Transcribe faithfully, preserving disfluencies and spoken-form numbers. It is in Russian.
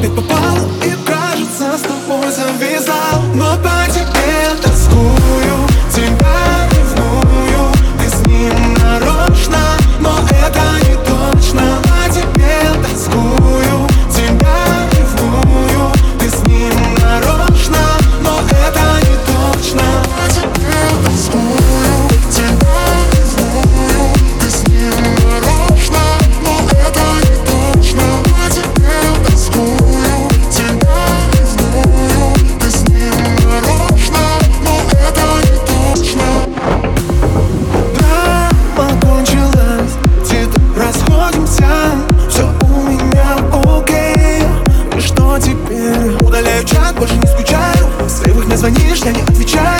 опять попал и, кажется, с тобой завязал. Но по тебе тоскую, тебя ревную. Ты с ним нарочно, но это не точно. По тебе тоскую, тебя ревную. Ты с ним нарочно, но это не точно. По тебе тоскую, тебя ревную. Ты с ним нарочно, но это не точно. По тебе тоскую, тебя ревную. Ты с ним нарочно, но это не точно. Драма кончилась, где-то расходимся. Все у меня окей. И что теперь? Удаляю чат, больше не скучаю. С левых не звонишь, я не отвечаю.